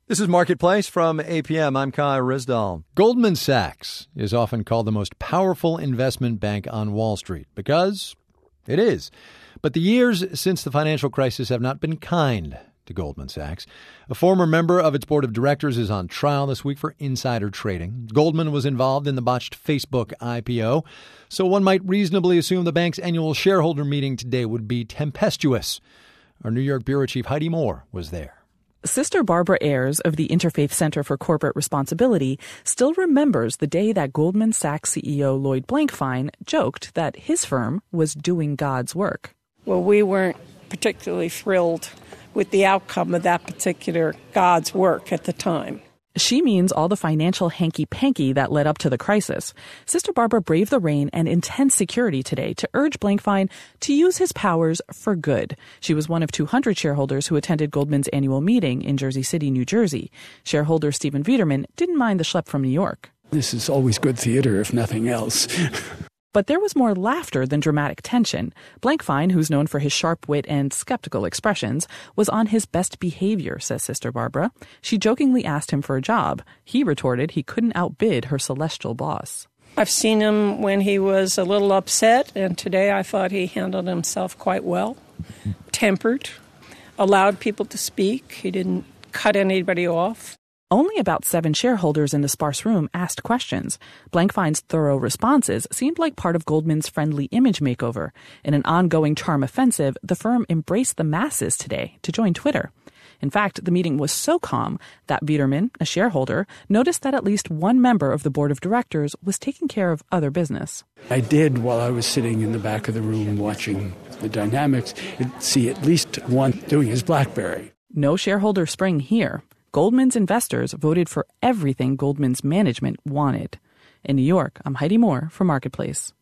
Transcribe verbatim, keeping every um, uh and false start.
This is Marketplace from A P M. I'm Kai Rizdal. Goldman Sachs is often called the most powerful investment bank on Wall Street because it is. But the years since the financial crisis have not been kind to Goldman Sachs. A former member of its board of directors is on trial this week for insider trading. Goldman was involved in the botched Facebook I P O, so one might reasonably assume the bank's annual shareholder meeting today would be tempestuous. Our New York bureau chief Heidi Moore was there. Sister Barbara Ayers of the Interfaith Center for Corporate Responsibility still remembers the day that Goldman Sachs C E O Lloyd Blankfein joked that his firm was doing God's work. Well, we weren't particularly thrilled with the outcome of that particular God's work at the time. She means all the financial hanky-panky that led up to the crisis. Sister Barbara braved the rain and intense security today to urge Blankfein to use his powers for good. She was one of two hundred shareholders who attended Goldman's annual meeting in Jersey City, New Jersey. Shareholder Stephen Viederman didn't mind the schlep from New York. This is always good theater, if nothing else. But there was more laughter than dramatic tension. Blankfein, who's known for his sharp wit and skeptical expressions, was on his best behavior, says Sister Barbara. She jokingly asked him for a job. He retorted he couldn't outbid her celestial boss. I've seen him when he was a little upset, and today I thought he handled himself quite well. Tempered, allowed people to speak. He didn't cut anybody off. Only about seven shareholders in the sparse room asked questions. Blankfein's thorough responses seemed like part of Goldman's friendly image makeover. In an ongoing charm offensive, the firm embraced the masses today to join Twitter. In fact, the meeting was so calm that Viederman, a shareholder, noticed that at least one member of the board of directors was taking care of other business. I did, while I was sitting in the back of the room watching the dynamics, see at least one doing his BlackBerry. No shareholder spring here. Goldman's investors voted for everything Goldman's management wanted. In New York, I'm Heidi Moore for Marketplace.